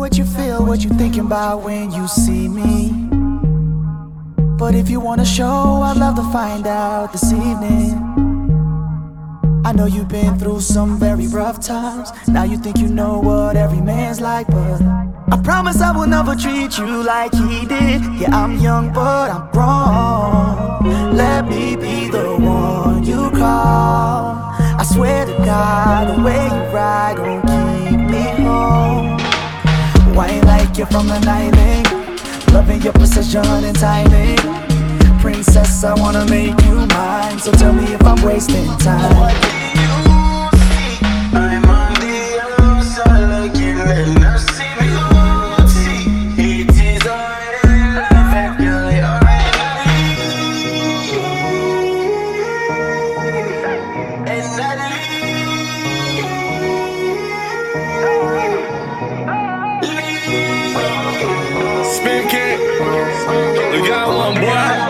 what you feel, what you thinking about when you see me. But if you wanna show, I'd love to find out this evening. I know you've been through some very rough times. Now you think you know what every man's like, but I promise I will never treat you like he did. Yeah, I'm young, but I'm grown. Let me be the one you call. I swear to God, the way you ride gon' keep me home. Wine like you're from an island, loving your precision and timing. Princess, I wanna make you mine, so tell me if I'm wasting time. What do you see? I'm on the outside looking in. I see beauty. It is already love and really already. And I leave. Spin kick. We got one boy.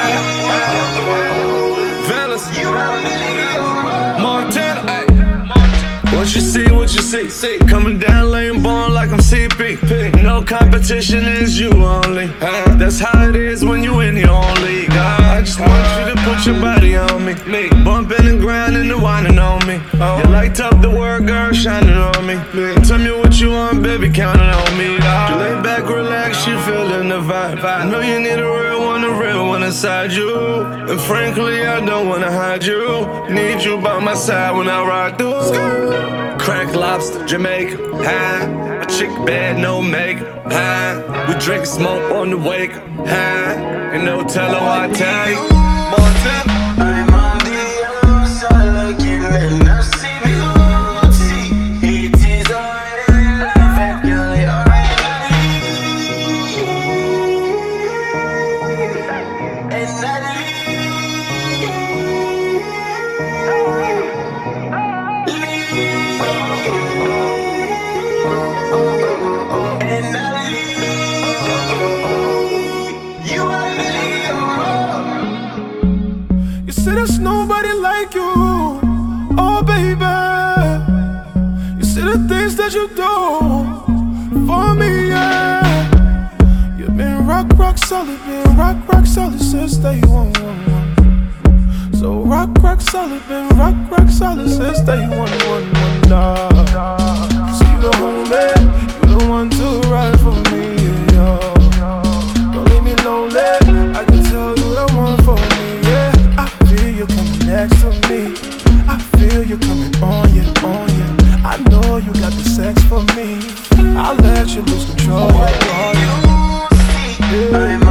Fellas, Montana, ay. What you see, what you see. Coming down lane, born like I'm CP. No competition, is you only. That's how it is when you in your own league. I just want you to put your body on me. Bumping and grinding and whining on me. You light up the world, girl, shining on me. Tell me what you want, baby, counting on me. You lay back, relax, you feeling the vibe. I know you need a real one inside you. And frankly, I don't wanna hide you. Need you by my side when I ride through. Crack lobster, Jamaica, high. A chick bad, no makeup, high. We drink smoke on the wake, high. Ain't no telling what I take. Montana. I'm on the outside looking in. I see beauty. It is already love and really already. And I You say there's nobody like you, oh baby. You say the things that you do for me, yeah. You've been rock solid, been rock solid since day one. So rock solid, been rock solid since day one. So you the homie, you the one to ride for me, yeah. Don't leave me lonely, I can tell you the one for me, yeah. I feel you coming next to me, I feel you coming on you. I know you got the sex for me, I'll let you lose control, I'm